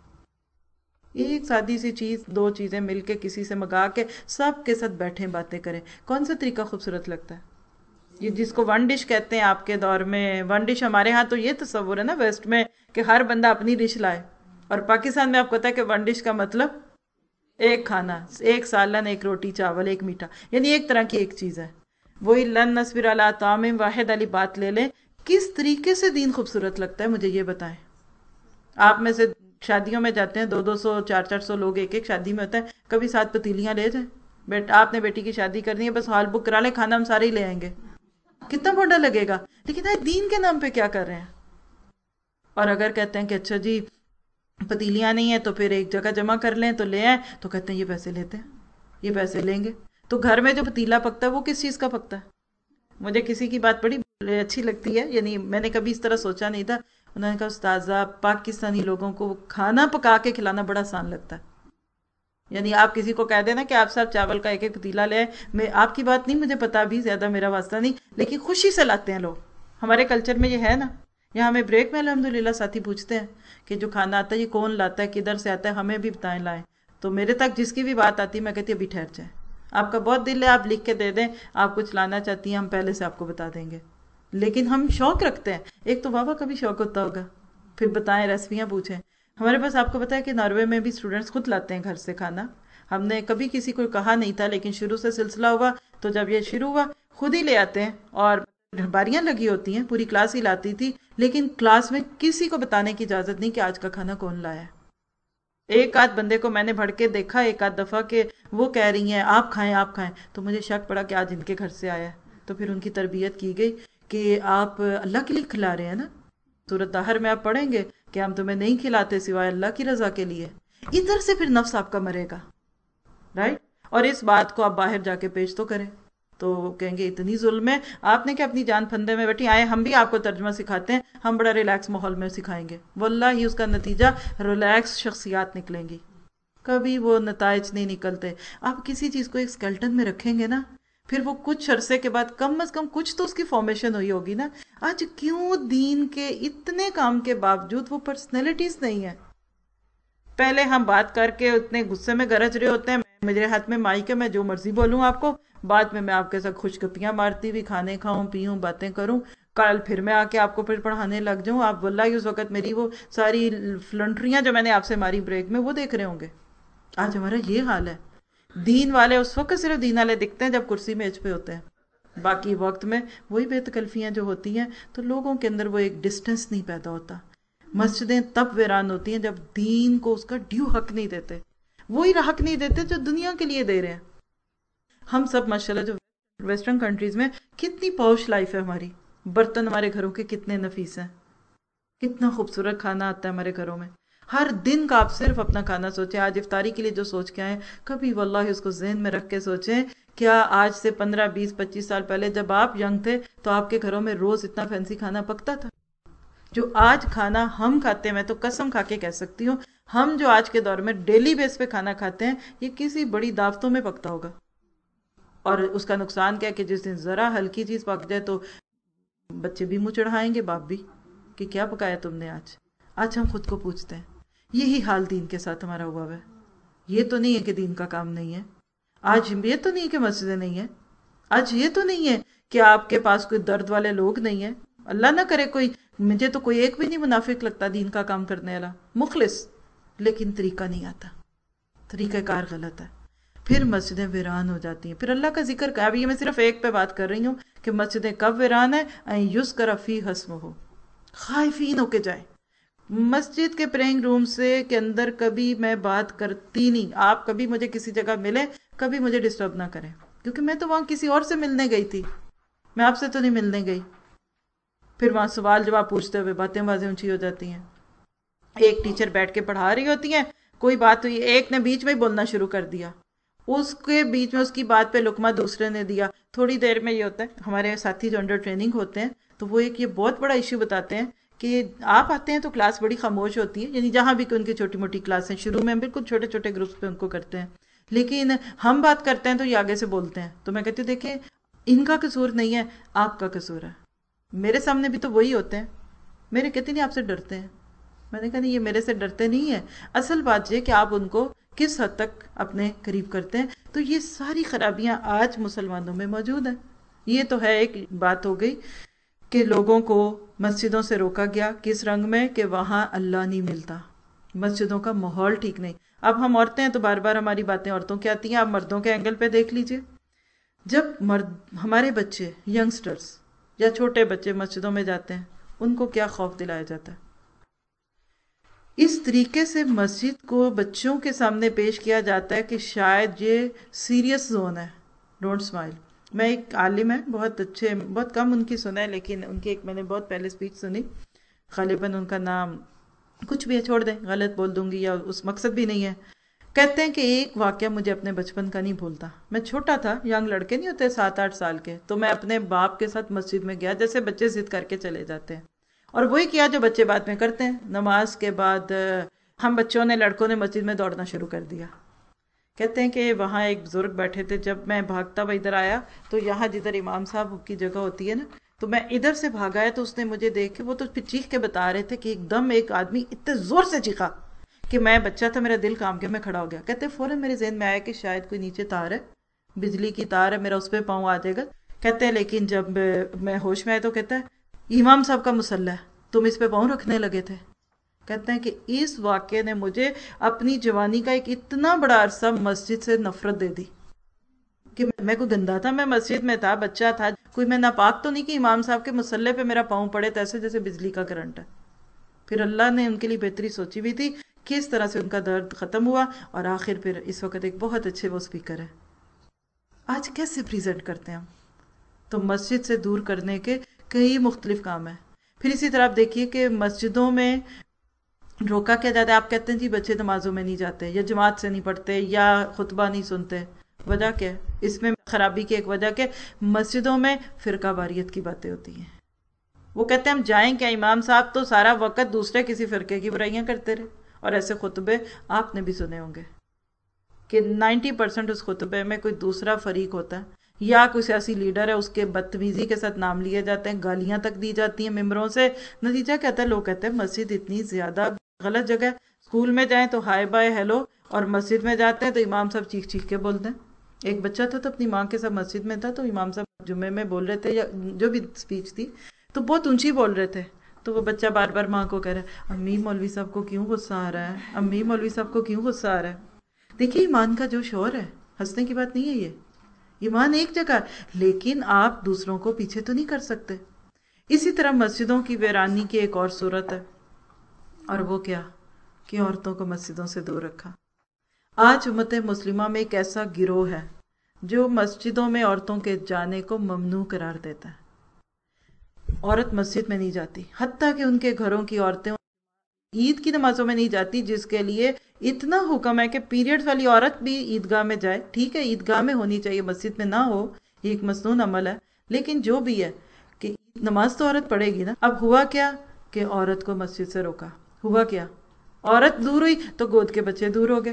ایک سادی سی چیز، دو چیزیں مل کے کسی سے منگا کے سب کے ساتھ بیٹھیں، باتیں کریں. کون سا طریقہ خوبصورت لگتا ہے؟ یہ جس کو ون ڈش کہتے ہیں آپ کے دور میں، ون ڈش ہمارے ہاں تو یہ تصور ہے نا ویسٹ میں کہ ہر بندہ اپنی ڈش لائے، اور پاکستان میں آپ کو پتا ہے کہ ون ڈش کا مطلب ایک کھانا، ایک سالن، ایک روٹی چاول، ایک میٹھا، یعنی ایک طرح کی ایک چیز ہے. وہی لن نصبر علی طعام واحد والی بات لے لیں. کس طریقے سے دین خوبصورت لگتا ہے مجھے یہ بتائیں. آپ میں سے شادیوں میں جاتے ہیں، 200 200 400 400 لوگ ایک ایک شادی میں ہوتا ہے، کبھی 7 پتیلیاں لے جائیں. آپ نے بیٹی کی شادی کرنی ہے، بس ہال بک کرا لیں، کھانا ہم سارے ہی لے آئیں گے. کتنا بڑا لگے گا. لیکن آج دین کے نام پہ کیا کر رہے ہیں؟ اور اگر کہتے ہیں کہ اچھا جی پتیلیاں نہیں ہیں تو پھر ایک جگہ جمع کر لیں تو لے آئیں، تو کہتے ہیں یہ پیسے لیتے ہیں، یہ پیسے لیں گے. تو گھر میں جو پتیلا پکتا ہے وہ کس چیز کا پکتا ہے؟ مجھے کسی کی بات بڑی اچھی لگتی ہے، یعنی میں نے کبھی اس طرح سوچا نہیں تھا. انہوں نے کہا استاذہ پاکستانی لوگوں کو کھانا پکا کے کھلانا بڑا آسان لگتا ہے. یعنی آپ کسی کو کہہ دینا کہ آپ صاحب چاول کا ایک ایک پتیلا لے آئے، میں آپ کی بات نہیں مجھے پتا بھی، زیادہ میرا واسطہ نہیں، لیکن خوشی سے لاتے ہیں لوگ. ہمارے کلچر میں یہ ہے نا. یہاں ہمیں بریک میں الحمدللہ ساتھی پوچھتے ہیں کہ جو کھانا آتا ہے یہ کون لاتا ہے، کدھر سے آتا ہے، ہمیں بھی بتائیں لائیں. تو میرے تک جس کی بھی بات آتی ہے میں کہتی ابھی ٹھہر جائیں، آپ کا بہت دل ہے آپ لکھ کے دے دیں، آپ کچھ لانا چاہتی ہیں ہم پہلے سے آپ کو بتا دیں گے. لیکن ہم شوق رکھتے ہیں. ایک تو بابا کا بھی شوق ہوتا ہوگا، پھر بتائیں، ریسپیاں پوچھیں. ہمارے پاس آپ کو پتا ہے کہ ناروے میں بھی اسٹوڈنٹس خود لاتے ہیں گھر سے کھانا. ہم نے کبھی کسی کو کہا نہیں تھا، لیکن شروع سے سلسلہ ہوا تو جب یہ شروع ہوا خود ہی لے آتے ہیں. اور باریاں لگی ہوتی ہیں، پوری کلاس ہی لاتی تھی، لیکن کلاس میں کسی کو بتانے کی اجازت نہیں کہ آج کا کھانا کون لایا ہے. ایک آدھ بندے کو میں نے بھڑ کے دیکھا ایک آدھ دفعہ کہ وہ کہہ رہی ہیں آپ کھائیں آپ کھائیں، تو مجھے شک پڑا کہ آج ان کے گھر سے آیا ہے. تو پھر ان کی تربیت کی گئی کہ آپ اللہ کے لیے کھلا رہے ہیں نا. سورۃ طاہر میں آپ پڑھیں گے کہ ہم تمہیں نہیں کھلاتے سوائے اللہ کی رضا کے لیے. ادھر سے پھر نفس آپ کا مرے گا، رائٹ. اور اس بات کو آپ باہر جا کے پیش تو کریں تو وہ کہیں گے اتنی ظلم ہے، آپ نے کہ اپنی جان پھندے میں بیٹھی آئے، ہم بھی آپ کو ترجمہ سکھاتے ہیں، ہم بڑا ریلیکس ماحول میں سکھائیں گے. واللہ ہی اس کا نتیجہ ریلیکس شخصیات نکلیں گی، کبھی وہ نتائج نہیں نکلتے. آپ کسی چیز کو ایک سکیلٹن میں رکھیں گے نا، پھر وہ کچھ عرصے کے بعد کم از کم کچھ تو اس کی فارمیشن ہوئی ہوگی نا. آج کیوں دین کے اتنے کام کے باوجود وہ پرسنالٹیز نہیں ہیں؟ پہلے ہم بات کر کے اتنے غصے میں گرج رہے ہوتے ہیں، میرے ہاتھ میں مائک ہے، میں جو مرضی بولوں آپ کو، بعد میں آپ کے ساتھ خوش گپیاں مارتی ہوئی کھانے کھاؤں پیوں باتیں کروں، کل پھر میں آ کے آپ کو پھر پڑھانے لگ جاؤں. آپ واللہ ہی اس وقت میری وہ ساری فلنٹریاں جو میں نے آپ سے ماری بریک میں وہ دیکھ رہے ہوں گے. آج ہمارا یہ حال ہے. دین والے اس وقت صرف دین والے دکھتے ہیں جب کرسی میز پہ ہوتے ہیں، باقی وقت میں وہی بے تکلفیاں جو ہوتی ہیں تو لوگوں کے اندر وہ ایک ڈسٹنس نہیں پیدا ہوتا. مسجدیں تب ویران ہوتی ہیں جب دین کو اس کا ڈیو حق نہیں دیتے، وہی حق نہیں دیتے جو دنیا کے لیے دے رہے ہیں. ہم سب ماشاءاللہ جو ویسٹرن کنٹریز میں کتنی پوش لائف ہے ہماری، برتن ہمارے گھروں کے کتنے نفیس ہیں، کتنا خوبصورت کھانا آتا ہے ہمارے گھروں میں. ہر دن کا آپ صرف اپنا کھانا سوچیں. آج افطاری کے لیے جو سوچ کے آئے کبھی واللہ اس کو ذہن میں رکھ کے سوچیں کیا آج سے 15 20 25 سال پہلے جب آپ ینگ تھے تو آپ کے گھروں میں روز اتنا فینسی کھانا پکتا تھا؟ جو آج کھانا ہم کھاتے ہیں، میں تو قسم کھا کے کہہ سکتی ہوں ہم جو آج کے دور میں ڈیلی بیس پہ کھانا کھاتے ہیں یہ کسی بڑی دعوتوں میں پکتا ہوگا. اور اس کا نقصان کیا کہ جس دن ذرا ہلکی چیز پک جائے تو بچے بھی منہ چڑھائیں گے، باپ بھی، کہ کیا پکایا تم نے آج. آج ہم خود کو پوچھتے ہیں. یہی حال دین کے ساتھ ہمارا ہوا ہے. یہ تو نہیں ہے کہ دین کا کام نہیں ہے، آج یہ تو نہیں ہے کہ مسجدیں نہیں ہیں، آج یہ تو نہیں ہے کہ آپ کے پاس کوئی درد والے لوگ نہیں ہیں؟ اللہ نہ کرے کوئی، مجھے تو کوئی ایک بھی نہیں منافق لگتا دین کا کام کرنے والا، مخلص، لیکن طریقہ نہیں آتا، طریقہ کار غلط ہے، پھر مسجدیں ویران ہو جاتی ہیں۔ پھر اللہ کا ذکر کا، ابھی میں صرف ایک پہ بات کر رہی ہوں کہ مسجدیں کب ویران ہیں، این یذکر فیہا اسمہ، خائفین ہو کے جائیں۔ مسجد کے پریئنگ روم سے کے اندر کبھی میں بات کرتی نہیں، آپ کبھی مجھے کسی جگہ ملے، کبھی مجھے ڈسٹرب نہ کریں، کیونکہ میں تو وہاں کسی اور سے ملنے گئی تھی، میں آپ سے تو نہیں ملنے گئی۔ پھر وہاں سوال جواب پوچھتے ہوئے باتیں بازیں اونچی ہو جاتی ہیں، ایک ٹیچر بیٹھ کے پڑھا رہی ہوتی ہیں، کوئی بات ہوئی، ایک نے بیچ میں ہی بولنا شروع کر دیا، اس کے بیچ میں اس کی بات پہ لقمہ دوسرے نے دیا۔ تھوڑی دیر میں یہ ہوتا ہے، ہمارے ساتھی جو انڈر ٹریننگ ہوتے ہیں تو وہ ایک یہ بہت بڑا ایشو بتاتے ہیں کہ آپ آتے ہیں تو کلاس بڑی خاموش ہوتی ہے، یعنی جہاں بھی ان کی چھوٹی موٹی کلاسیں شروع میں ہم بالکل چھوٹے چھوٹے گروپس پہ ان کو کرتے ہیں، لیکن ہم بات کرتے ہیں تو یہ آگے سے بولتے ہیں، تو میں کہتی ہوں دیکھیں ان کا قصور نہیں ہے، آپ کا قصور ہے، میرے سامنے بھی تو وہی ہوتے ہیں، میرے کہتے نہیں آپ سے ڈرتے ہیں، میں نے کہا نہیں یہ میرے سے ڈرتے نہیں ہیں، اصل بات یہ کہ آپ ان کو کس حد تک اپنے قریب کرتے ہیں۔ تو یہ ساری خرابیاں آج مسلمانوں میں موجود ہیں۔ یہ تو ہے ایک بات ہو گئی کہ لوگوں کو مسجدوں سے روکا گیا، کس رنگ میں کہ وہاں اللہ نہیں ملتا، مسجدوں کا ماحول ٹھیک نہیں۔ اب ہم عورتیں ہیں تو بار بار ہماری باتیں عورتوں کی آتی ہیں، آپ مردوں کے اینگل پہ دیکھ لیجئے، جب ہمارے بچے ینگسٹرز یا چھوٹے بچے مسجدوں میں جاتے ہیں ان کو کیا خوف دلایا جاتا ہے؟ اس طریقے سے مسجد کو بچوں کے سامنے پیش کیا جاتا ہے کہ شاید یہ سیریس زون ہے، ڈونٹ اسمائل۔ میں ایک عالم ہے، بہت اچھے، بہت کم ان کی سنا ہے، لیکن ان کی ایک میں نے بہت پہلے اسپیچ سنی، غالباً ان کا نام کچھ بھی ہے، چھوڑ دیں غلط بول دوں گی یا اس مقصد بھی نہیں ہے۔ کہتے ہیں کہ ایک واقعہ مجھے اپنے بچپن کا نہیں بھولتا، میں چھوٹا تھا، ینگ لڑکے نہیں ہوتے 7-8 سال کے، تو میں اپنے باپ کے ساتھ مسجد میں گیا، جیسے بچے ضد کر کے چلے جاتے ہیں، اور وہی کیا جو بچے بعد میں کرتے ہیں۔ نماز کے بعد ہم بچوں نے، لڑکوں نے مسجد میں دوڑنا شروع کر دیا۔ کہتے ہیں کہ وہاں ایک بزرگ بیٹھے تھے، جب میں بھاگتا ہوا ادھر آیا تو یہاں جدھر امام صاحب کی جگہ ہوتی ہے نا، تو میں ادھر سے بھاگا ہے تو اس نے مجھے دیکھ کے، وہ تو پھر چیخ کے بتا رہے تھے کہ ایک دم ایک آدمی اتنے زور سے چیخا کہ میں بچہ تھا، میرا دل کام گیا، میں کھڑا ہو گیا۔ کہتے ہیں فوراً میرے ذہن میں آیا کہ شاید کوئی نیچے تار ہے، بجلی کی تار ہے، میرا اس پہ پاؤں آ جائے گا۔ کہتے ہیں لیکن جب میں ہوش میں آئے تو کہتا ہے امام صاحب کا مصلی ہے، تم اس پہ پاؤں رکھنے لگے تھے۔ کہتے ہیں کہ اس واقعے نے مجھے اپنی جوانی کا ایک اتنا بڑا عرصہ مسجد سے نفرت دے دی کہ میں کوئی گندا تھا، میں مسجد میں تھا، بچہ تھا، کوئی میں ناپاک تو نہیں کہ امام صاحب کے مصلی پہ میرا پاؤں پڑے تو ایسے جیسے بجلی کا کرنٹ ہے۔ پھر اللہ نے ان کے لیے بہتری سوچی بھی تھی، کس طرح سے ان کا درد ختم ہوا، اور آخر پھر اس وقت ایک بہت اچھے وہ اسپیکر ہے۔ آج کیسے پریزنٹ کرتے ہیں ہم؟ تو مسجد سے دور کرنے کے کئی مختلف کام ہیں۔ پھر اسی طرح آپ دیکھیے کہ مسجدوں میں روکا کیا جاتا ہے، آپ کہتے ہیں جی بچے نمازوں میں نہیں جاتے، یا جماعت سے نہیں پڑھتے، یا خطبہ نہیں سنتے، وجہ کیا ہے؟ اس میں خرابی کی ایک وجہ کہ مسجدوں میں فرقہ واریت کی باتیں ہوتی ہیں۔ وہ کہتے ہیں ہم جائیں کیا، امام صاحب تو سارا وقت دوسرے کسی فرقے کی برائیاں کرتے رہے، اور ایسے خطبے آپ نے بھی سنے ہوں گے کہ 90% اس خطبے میں کوئی دوسرا فریق ہوتا ہے، یا کوئی سیاسی لیڈر ہے، اس کے بدتمیزی کے ساتھ نام لیے جاتے ہیں، گالیاں تک دی جاتی ہیں ممبروں سے۔ نتیجہ کہتا ہے لوگ کہتے ہیں مسجد اتنی زیادہ غلط جگہ ہے، اسکول میں جائیں تو ہائی بائی ہیلو، اور مسجد میں جاتے ہیں تو امام صاحب چیخ چیخ کے بولتے ہیں۔ ایک بچہ تھا تو اپنی ماں کے ساتھ مسجد میں تھا، تو امام صاحب جمعے میں بول رہے تھے یا جو بھی اسپیچ تھی تو بہت اونچی بول رہے تھے، تو وہ بچہ بار بار ماں کو کہہ رہا ہے امی مولوی صاحب کو کیوں غصہ آ رہا ہے، امی مولوی صاحب کو کیوں غصہ آ رہا ہے۔ دیکھیے ایمان کا جو شعور ہے، ہنسنے کی بات نہیں ہے یہ، ایمان ایک جگہ ہے، لیکن آپ دوسروں کو پیچھے تو نہیں کر سکتے۔ اسی طرح مسجدوں کی ویرانی کی ایک اور صورت ہے، اور وہ کیا کہ عورتوں کو مسجدوں سے دور رکھا۔ آج امت مسلمہ میں ایک ایسا گروہ ہے جو مسجدوں میں عورتوں کے جانے کو ممنوع قرار دیتا ہے۔ عورت مسجد میں نہیں جاتی، حتیٰ کہ ان کے گھروں کی عورتیں عید کی نمازوں میں نہیں جاتی، جس کے لیے اتنا حکم ہے کہ پیریڈ والی عورت بھی عیدگاہ میں جائے۔ ٹھیک ہے عیدگاہ میں ہونی چاہیے، مسجد میں نہ ہو، یہ ایک مسنون عمل ہے، لیکن جو بھی ہے کہ نماز تو عورت پڑھے گی نا۔ اب ہوا کیا کہ عورت کو مسجد سے روکا، ہوا کیا، عورت دور ہوئی تو گود کے بچے دور ہو گئے۔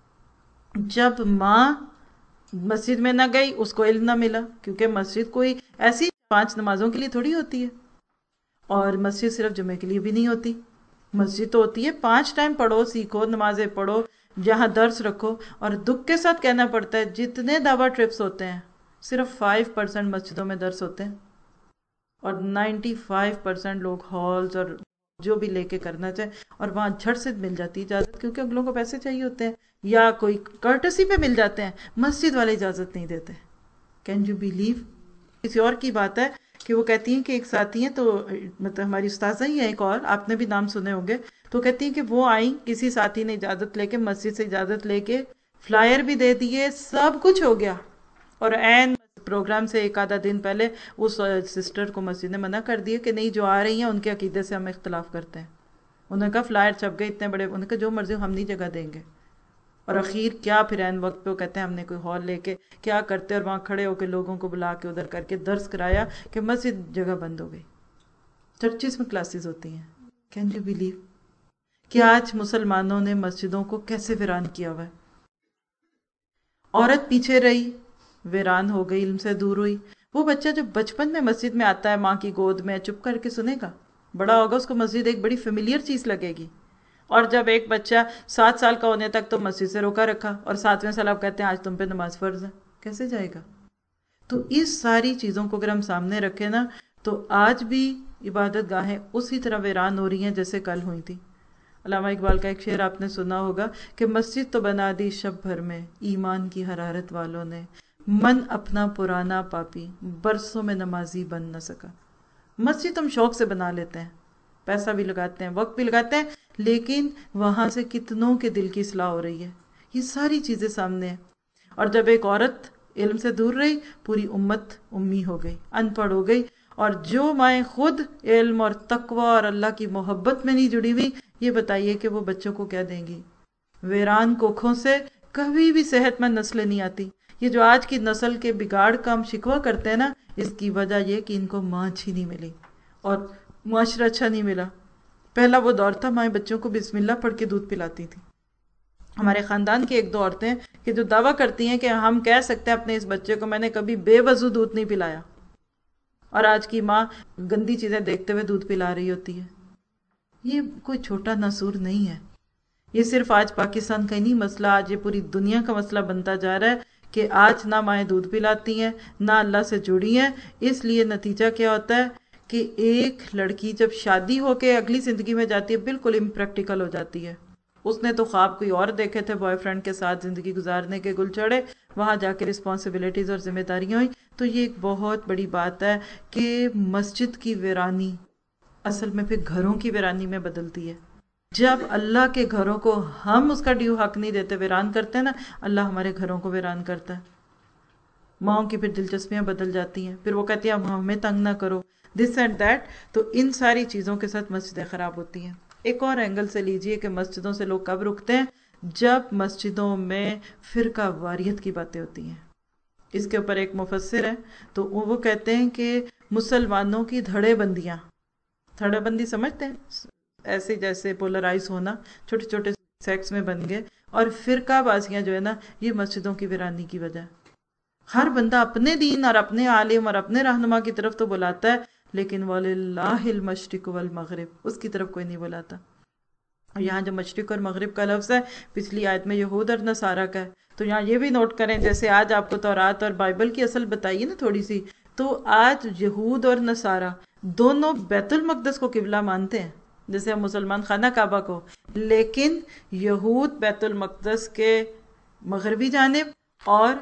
جب ماں مسجد میں نہ گئی اس کو علم نہ ملا، کیونکہ مسجد کوئی ایسی 5 نمازوں کے لیے تھوڑی ہوتی ہے، اور مسجد صرف جمعے کے لیے بھی نہیں ہوتی، مسجد تو ہوتی ہے 5 ٹائم پڑھو، سیکھو، نمازیں پڑھو، جہاں درس رکھو۔ اور دکھ کے ساتھ کہنا پڑتا ہے جتنے دعویٰ ٹرپس ہوتے ہیں صرف 5% مسجدوں میں درس ہوتے ہیں، اور 95% لوگ ہالز اور جو بھی لے کے کرنا چاہے، اور وہاں جھٹ سے مل جاتی ہے اجازت، کیونکہ اگلوں کو پیسے چاہیے ہوتے ہیں یا کوئی کرٹسی پہ مل جاتے ہیں، مسجد والے اجازت نہیں دیتے. Can you believe? کسی اور کی بات ہے کہ وہ کہتی ہیں کہ ایک ساتھی ہیں، تو مطلب ہماری استاذہ ہی ہیں ایک اور، آپ نے بھی نام سنے ہوں گے، تو کہتی ہیں کہ وہ آئیں، کسی ساتھی نے اجازت لے کے، مسجد سے اجازت لے کے، فلائر بھی دے دیے، سب کچھ ہو گیا، اور عین پروگرام سے ایک آدھا دن پہلے اس سسٹر کو مسجد نے منع کر دیا کہ نہیں، جو آ رہی ہیں ان کے عقیدے سے ہم اختلاف کرتے ہیں. انہوں نے کہا فلائر چھپ گئے اتنے بڑے، انہوں نے کہا جو مرضی ہم نہیں جگہ دیں گے. اور اخیر کیا پھر عین وقت پہ وہ کہتے ہیں ہم نے کوئی ہال لے کے کیا کرتے، اور وہاں کھڑے ہو کے لوگوں کو بلا کے ادھر کر کے درس کرایا کہ مسجد جگہ بند ہو گئی. چرچز میں کلاسز ہوتی ہیں. کین یو بلیو کہ آج مسلمانوں نے مسجدوں کو کیسے ویران کیا ہوا ہے. عورت پیچھے رہی، ویران ہو گئی، علم سے دور ہوئی. وہ بچہ جو بچپن میں مسجد میں آتا ہے ماں کی گود میں، چپ کر کے سنے گا، بڑا ہوگا اس کو مسجد ایک بڑی فیملیئر چیز لگے گی. اور جب ایک بچہ 7 سال کا ہونے تک تو مسجد سے روکا رکھا، اور 7ویں سال آپ کہتے ہیں آج تم پہ نماز فرض ہے، کیسے جائے گا؟ تو اس ساری چیزوں کو اگر ہم سامنے رکھیں نا، تو آج بھی عبادت گاہیں اسی طرح ویران ہو رہی ہیں جیسے کل ہوئی تھی. علامہ اقبال کا ایک شعر آپ نے سنا ہوگا کہ مسجد تو بنا دی شب بھر میں ایمان کی حرارت والوں نے، من اپنا پرانا پاپی برسوں میں نمازی بن نہ سکا. مسجد ہم شوق سے بنا لیتے ہیں، پیسہ بھی لگاتے ہیں، وقت بھی لگاتے ہیں، لیکن وہاں سے کتنوں کے دل کی اصلاح ہو رہی ہے. یہ ساری چیزیں سامنے ہیں. اور جب ایک عورت علم سے دور رہی، پوری امت امی ہو گئی، ان پڑھ ہو گئی. اور جو مائیں خود علم اور تقوی اور اللہ کی محبت میں نہیں جڑی ہوئی، یہ بتائیے کہ وہ بچوں کو کیا دیں گی؟ ویران کوکھوں سے کبھی بھی صحت مند نسلیں نہیں آتی. یہ جو آج کی نسل کے بگاڑ کا ہم شکوہ کرتے ہیں نا، اس کی وجہ یہ کہ ان کو ماں اچھی نہیں ملی اور معاشرہ اچھا نہیں ملا. پہلا وہ دور تھا مائیں بچوں کو بسم اللہ پڑھ کے دودھ پلاتی تھی. ہمارے خاندان کی ایک دو عورتیں کہ جو دعویٰ کرتی ہیں کہ ہم کہہ سکتے ہیں اپنے اس بچے کو میں نے کبھی بے وضو دودھ نہیں پلایا، اور آج کی ماں گندی چیزیں دیکھتے ہوئے دودھ پلا رہی ہوتی ہے. یہ کوئی چھوٹا ناسور نہیں ہے. یہ صرف آج پاکستان کا ہی نہیں مسئلہ، آج یہ پوری دنیا کا مسئلہ بنتا جا رہا ہے کہ آج نہ مائیں دودھ پلاتی ہیں، نہ اللہ سے جڑی ہیں. اس لیے نتیجہ کیا ہوتا ہے کہ ایک لڑکی جب شادی ہو کے اگلی زندگی میں جاتی ہے بالکل امپریکٹیکل ہو جاتی ہے. اس نے تو خواب کوئی اور دیکھے تھے، بوائے فرینڈ کے ساتھ زندگی گزارنے کے گل چڑھے، وہاں جا کے رسپانسبلٹیز اور ذمہ داریاں ہوئیں. تو یہ ایک بہت بڑی بات ہے کہ مسجد کی ویرانی اصل میں پھر گھروں کی ویرانی میں بدلتی ہے. جب اللہ کے گھروں کو ہم اس کا ڈیو حق نہیں دیتے، ویران کرتے ہیں نا، اللہ ہمارے گھروں کو ویران کرتا ہے. ماؤں کی پھر دلچسپیاں بدل جاتی ہیں، پھر وہ کہتی ہیں ہمیں تنگ نہ کرو، دس اینڈ دیٹ. تو ان ساری چیزوں کے ساتھ مسجدیں خراب ہوتی ہیں. ایک اور اینگل سے لیجئے کہ مسجدوں سے لوگ کب رکتے ہیں؟ جب مسجدوں میں فرقہ واریت کی باتیں ہوتی ہیں. اس کے اوپر ایک مفسر ہے تو وہ کہتے ہیں کہ مسلمانوں کی دھڑے بندیاں، دھڑے بندی سمجھتے ہیں ایسے جیسے پولرائز ہونا، چھوٹے چھوٹے سیکٹس میں بن گئے، اور فرقہ بازیاں جو ہے نا، یہ مسجدوں کی ویرانی کی وجہ ہے. ہر بندہ اپنے دین اور اپنے عالم اور اپنے رہنما کی طرف تو بلاتا ہے، لیکن وَلِلَّهِ الْمَشْرِقُ وَالْمَغْرِبُ، اس کی طرف کوئی نہیں بلاتا. اور یہاں جو مشرق اور مغرب کا لفظ ہے پچھلی آیت میں یہود اور نصارہ کا ہے. تو یہاں یہ بھی نوٹ کریں، جیسے آج آپ کو تورات اور بائبل کی اصل بتائیے نا تھوڑی سی، تو آج یہود اور نصارہ دونوں بیت المقدس کو قبلہ مانتے ہیں، جیسے ہم مسلمان خانہ کعبہ کو، لیکن یہود بیت المقدس کے مغربی جانب اور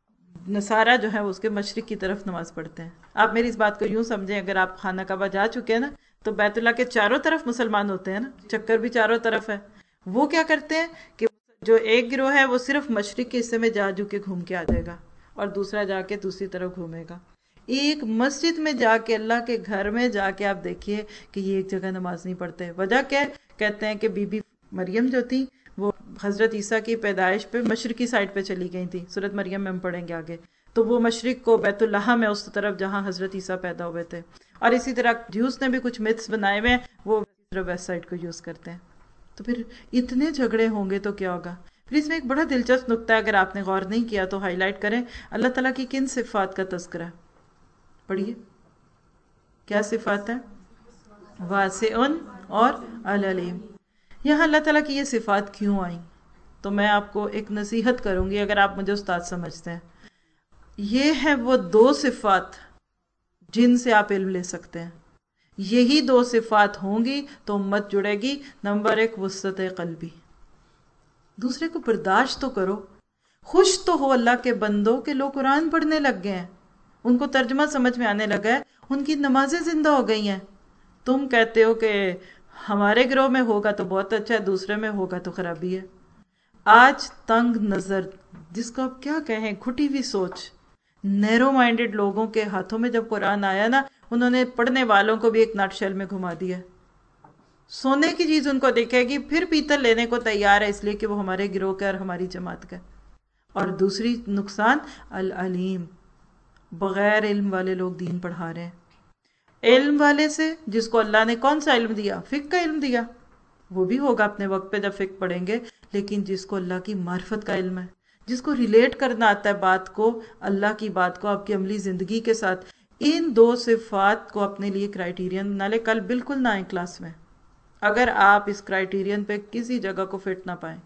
نصارہ جو ہے اس کے مشرق کی طرف نماز پڑھتے ہیں. آپ میری اس بات کو یوں سمجھیں، اگر آپ خانہ کعبہ جا چکے ہیں نا، تو بیت اللہ کے چاروں طرف مسلمان ہوتے ہیں نا، چکر بھی چاروں طرف ہے. وہ کیا کرتے ہیں کہ جو ایک گروہ ہے وہ صرف مشرق کے حصے میں جا کے گھوم کے آ جائے گا، اور دوسرا جا کے دوسری طرف گھومے گا. ایک مسجد میں جا کے، اللہ کے گھر میں جا کے آپ دیکھیے کہ یہ ایک جگہ نماز نہیں پڑھتے. وجہ کیا ہے؟ کہتے ہیں کہ بی بی مریم جو تھی وہ حضرت عیسیٰ کی پیدائش پہ مشرقی سائڈ پہ چلی گئی تھی. سورۃ مریم میں ہم پڑھیں گے آگے. تو وہ مشرق کو بیت اللہ میں اس طرف جہاں حضرت عیسیٰ پیدا ہوئے تھے. اور اسی طرح جیوس نے بھی کچھ میتھس بنائے ہوئے ہیں، وہ ویسٹ سائڈ کو یوز کرتے ہیں. تو پھر اتنے جھگڑے ہوں گے تو کیا ہوگا؟ پھر اس میں ایک بڑا دلچسپ نقطہ ہے، اگر آپ نے غور نہیں کیا تو ہائی لائٹ کریں. اللہ تعالیٰ کی کن صفات کا تذکرہ ہے؟ پڑھیے، کیا صفات ہے؟ واسع اور العلیم. یہاں اللہ تعالیٰ کی یہ صفات کیوں آئیں؟ تو میں آپ کو ایک نصیحت کروں گی اگر آپ مجھے استاد سمجھتے ہیں. یہ ہے وہ دو صفات جن سے آپ علم لے سکتے ہیں. یہی دو صفات ہوں گی تو امت جڑے گی. نمبر 1 وسعت قلبی، دوسرے کو برداشت تو کرو. خوش تو ہو اللہ کے بندوں کہ لوگ قرآن پڑھنے لگ گئے ہیں، ان کو ترجمہ سمجھ میں آنے لگا ہے، ان کی نمازیں زندہ ہو گئی ہیں. تم کہتے ہو کہ ہمارے گروہ میں ہوگا تو بہت اچھا ہے، دوسرے میں ہوگا تو خرابی ہے. آج تنگ نظر، جس کو آپ کیا کہیں، کھٹی ہوئی سوچ، نیرو مائنڈڈ لوگوں کے ہاتھوں میں جب قرآن آیا نا، انہوں نے پڑھنے والوں کو بھی ایک نٹ شیل میں گھما دیا. سونے کی چیز ان کو دکھے گی پھر پیتل لینے کو تیار ہے، اس لیے کہ وہ ہمارے گروہ کا اور ہماری جماعت کا. اور دوسری نقصان العلیم، بغیر علم والے لوگ دین پڑھا رہے ہیں. علم والے سے، جس کو اللہ نے کون سا علم دیا؟ فقہ کا علم دیا، وہ بھی ہوگا اپنے وقت پہ جب فقہ پڑھیں گے. لیکن جس کو اللہ کی معرفت کا علم ہے، جس کو ریلیٹ کرنا آتا ہے بات کو، اللہ کی بات کو آپ کی عملی زندگی کے ساتھ، ان دو صفات کو اپنے لیے کرائیٹیرین بنا لے. کل بالکل نہ آئیں کلاس میں اگر آپ اس کرائیٹیرین پہ کسی جگہ کو فٹ نہ پائیں.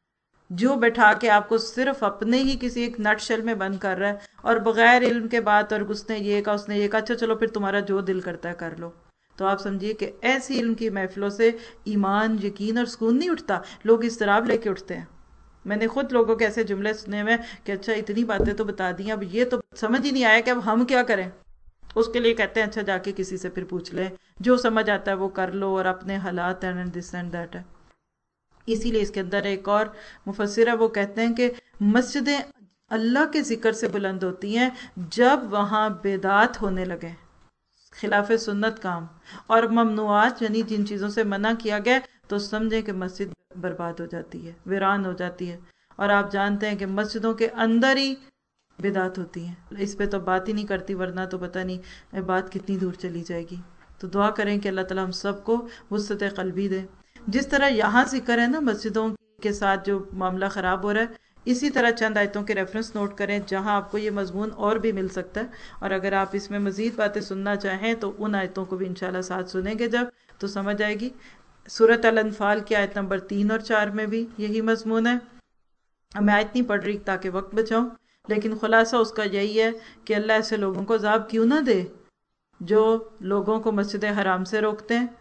جو بیٹھا کے آپ کو صرف اپنے ہی کسی ایک نٹ شیل میں بند کر رہا ہے اور بغیر علم کے بات، اور اس نے یہ کہا، اس نے یہ کہا، اچھا چلو پھر تمہارا جو دل کرتا ہے کر لو. تو آپ سمجھیے کہ ایسی علم کی محفلوں سے ایمان، یقین اور سکون نہیں اٹھتا، لوگ اضطراب لے کے اٹھتے ہیں. میں نے خود لوگوں کے ایسے جملے سنے ہوئے کہ اچھا اتنی باتیں تو بتا دی، اب یہ تو سمجھ ہی نہیں آیا کہ اب ہم کیا کریں. اس کے لیے کہتے ہیں اچھا جا کے کسی سے پھر پوچھ لیں، جو سمجھ آتا ہے وہ کر لو، اور اپنے حالات اینڈ دس اینڈ دیٹ ہے. اسی لیے اس کے اندر ایک اور مفسر ہے، وہ کہتے ہیں کہ مسجدیں اللہ کے ذکر سے بلند ہوتی ہیں جب وہاں بدعات ہونے لگے، خلاف سنت کام اور ممنوعات، یعنی جن چیزوں سے منع کیا گیا، تو سمجھیں کہ مسجد برباد ہو جاتی ہے، ویران ہو جاتی ہے. اور آپ جانتے ہیں کہ مسجدوں کے اندر ہی بدعات ہوتی ہیں. اس پہ تو بات ہی نہیں کرتی، ورنہ تو پتہ نہیں بات کتنی دور چلی جائے گی. تو دعا کریں کہ اللہ تعالیٰ ہم سب کو وسعت قلبی دے. جس طرح یہاں ذکر ہے نا مسجدوں کے ساتھ جو معاملہ خراب ہو رہا ہے، اسی طرح چند آیتوں کے ریفرنس نوٹ کریں جہاں آپ کو یہ مضمون اور بھی مل سکتا ہے. اور اگر آپ اس میں مزید باتیں سننا چاہیں تو ان آیتوں کو بھی انشاءاللہ ساتھ سنیں گے جب، تو سمجھ آئے گی. سورۃ الانفال کی آیت نمبر 3 اور 4 میں بھی یہی مضمون ہے. میں آیت نہیں پڑھ رہی تاکہ وقت بچاؤں، لیکن خلاصہ اس کا یہی ہے کہ اللہ ایسے لوگوں کو عذاب کیوں نہ دے جو لوگوں کو مسجد حرام سے روکتے ہیں،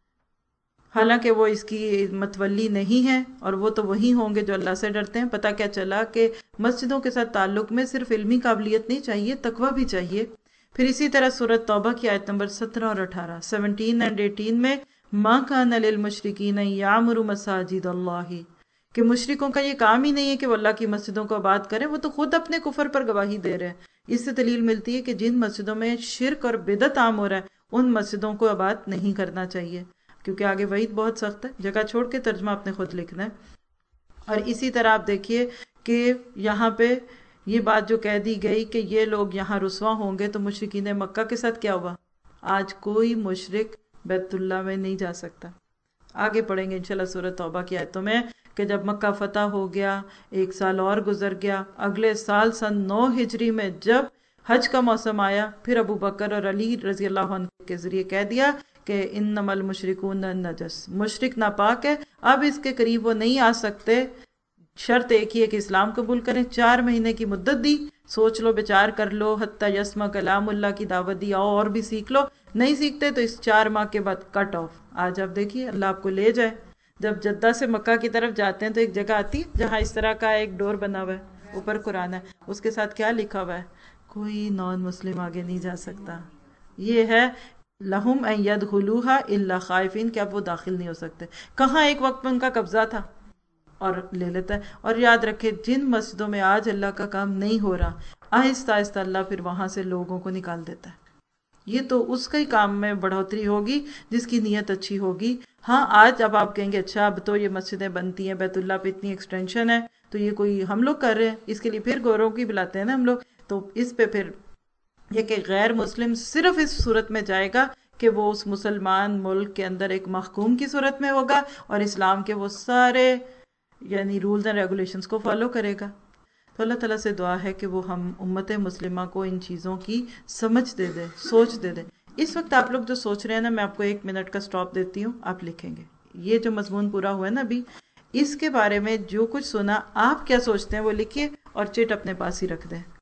حالانکہ وہ اس کی متولی نہیں ہے، اور وہ تو وہی ہوں گے جو اللہ سے ڈرتے ہیں. پتہ کیا چلا کہ مسجدوں کے ساتھ تعلق میں صرف علمی قابلیت نہیں چاہیے، تقویٰ بھی چاہیے. پھر اسی طرح سورۃ توبہ کی آیت نمبر 17 اور 18، 17 اور 18 میں مَا كَانَ لِلْمُشْرِكِينَ يَعْمُرُ مَسَاجِدَ اللَّهِ، کہ مشرکوں کا یہ کام ہی نہیں ہے کہ وہ اللہ کی مسجدوں کو آباد کریں، وہ تو خود اپنے کفر پر گواہی دے رہے ہیں. اس سے دلیل ملتی ہے کہ جن مسجدوں میں شرک اور بدعت عام ہو رہا ہے ان مسجدوں کو آباد نہیں کرنا چاہیے، کیونکہ آگے وعید بہت سخت ہے. جگہ چھوڑ کے ترجمہ آپ نے خود لکھنا ہے. اور اسی طرح آپ دیکھیے کہ یہاں پہ یہ بات جو کہہ دی گئی کہ یہ لوگ یہاں رسوا ہوں گے، تو مشرکین مکہ کے ساتھ کیا ہوا؟ آج کوئی مشرک بیت اللہ میں نہیں جا سکتا. آگے پڑھیں گے انشاءاللہ سورۃ توبہ کی آیتوں میں کہ جب مکہ فتح ہو گیا، 1 سال اور گزر گیا، اگلے سال سن 9 ہجری میں جب حج کا موسم آیا، پھر ابو بکر اور علی رضی اللہ عنہ کے ذریعے کہہ دیا کہ انما المشرکون نجس، مشرک ناپاک ہے، اب اس کے قریب وہ نہیں آ سکتے. شرط ایک ہی ہے کہ اسلام قبول کریں. 4 مہینے کی مدت دی، سوچ لو، بچار کر لو، حتی یسمع کلام اللہ کی دعوت دی، آؤ اور بھی سیکھ لو. نہیں سیکھتے تو اس 4 ماہ کے بعد کٹ آف. آج آپ دیکھیے اللہ آپ کو لے جائے. جب جدہ سے مکہ کی طرف جاتے ہیں تو ایک جگہ آتی ہے جہاں اس طرح کا ایک ڈور بنا ہوا ہے، اوپر قرآن ہے، اس کے ساتھ کیا لکھا ہوا ہے؟ کوئی نان مسلم آگے نہیں جا سکتا. یہ ہے لہم ان یدخلوها الا خائفین، کہ اب وہ داخل نہیں ہو سکتے. کہاں ایک وقت میں ان کا قبضہ تھا اور لے لیتا ہے. اور یاد رکھے جن مسجدوں میں آج اللہ کا کام نہیں ہو رہا، آہستہ آہستہ اللہ پھر وہاں سے لوگوں کو نکال دیتا ہے. یہ تو اس کے کام میں بڑھوتری ہوگی جس کی نیت اچھی ہوگی. ہاں آج اب آپ کہیں گے اچھا اب تو یہ مسجدیں بنتی ہیں، بیت اللہ پہ اتنی ایکسٹینشن ہے، تو یہ کوئی ہم لوگ کر رہے ہیں، اس کے لیے پھر گوروں کی بلاتے ہیں نا ہم لوگ. تو اس پہ پھر یہ کہ غیر مسلم صرف اس صورت میں جائے گا کہ وہ اس مسلمان ملک کے اندر ایک محکوم کی صورت میں ہوگا اور اسلام کے وہ سارے یعنی رولز اینڈ ریگولیشنز کو فالو کرے گا. تو اللہ تعالیٰ سے دعا ہے کہ وہ ہم امت مسلمہ کو ان چیزوں کی سمجھ دے دے، سوچ دے دے. اس وقت آپ لوگ جو سوچ رہے ہیں نا، میں آپ کو 1 منٹ کا سٹاپ دیتی ہوں، آپ لکھیں گے یہ جو مضمون پورا ہوا ہے نا ابھی، اس کے بارے میں جو کچھ سنا آپ کیا سوچتے ہیں وہ لکھیے اور چٹ اپنے پاس ہی رکھ دیں.